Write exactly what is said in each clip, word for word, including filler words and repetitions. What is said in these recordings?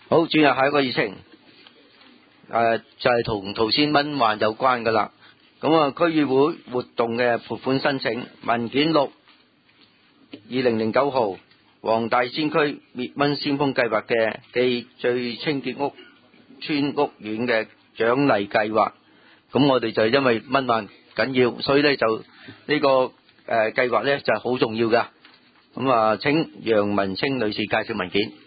好，轉入下一個議程，誒就係同頭先蚊患有關噶啦。咁啊，區議會活動嘅撥款申請文件六二零零九號，黃大仙區滅蚊先鋒計劃嘅記序清潔屋村屋苑嘅獎勵計劃。咁我哋就因為蚊患緊要，所以咧就呢個誒計劃咧就係好重要噶。咁啊，請楊文清女士介紹文件。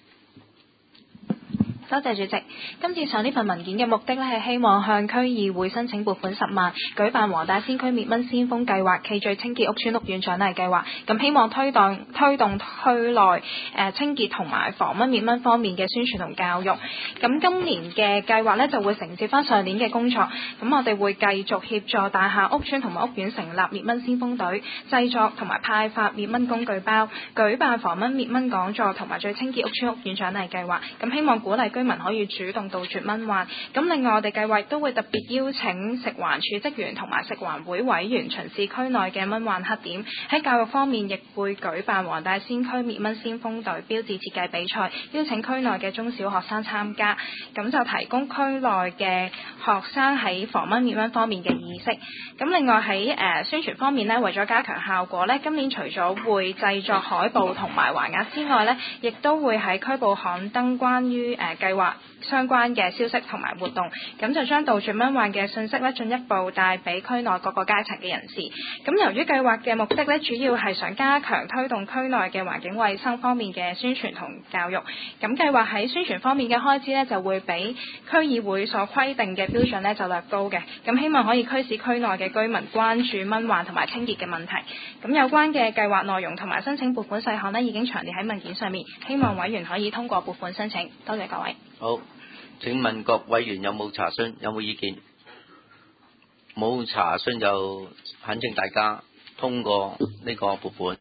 多謝主席。今次上呢份文件嘅目的咧，係希望向區議會申請撥款十萬，舉辦黃大仙區滅蚊先鋒計劃記序清潔屋村屋苑獎勵計劃。咁希望推動推動區內誒、呃、清潔同埋防蚊滅蚊方面嘅宣傳同教育。咁今年嘅計劃咧就會承接翻上年嘅工作。咁我哋會繼續協助大廈屋邨同埋屋苑成立滅蚊先鋒隊，製作同埋派發滅蚊工具包，舉辦防蚊滅蚊講座同埋最清潔屋邨屋苑獎勵計劃。咁希望鼓勵居民可以主動杜絕蚊患。咁另外我哋計劃都會特別邀請食環署職員同埋食環會委員巡視區內嘅蚊患黑點。喺教育方面亦會舉辦黃大仙區滅蚊先鋒隊標誌設計比賽，邀請區內嘅中小學生參加，咁就提供區內嘅學生喺防蚊滅蚊方面嘅意識。咁另外喺誒、呃、宣傳方面呢，為咗加強效果呢，今年除咗會製作海報同埋橫額之外呢，亦都會喺區報刊登關於誒、呃、計劃相關嘅消息同埋活動，咁就將杜絕蚊患嘅信息咧進一步帶俾區內各個階層嘅人士。咁由於計劃嘅目的咧，主要係想加強推動區內嘅環境衛生方面嘅宣傳同教育。咁計劃喺宣傳方面嘅開支咧，就會比區議會所規定嘅標準咧就略高嘅。咁希望可以驅使區內嘅居民關注蚊患同埋清潔嘅問題。咁有關嘅計劃內容同埋申請撥款細項呢，已經詳列喺文件上面，希望委員可以通過撥款申請。多謝各位。 好，請問各委員有冇查詢，有冇意見？冇查詢就懇請大家通過呢個撥款。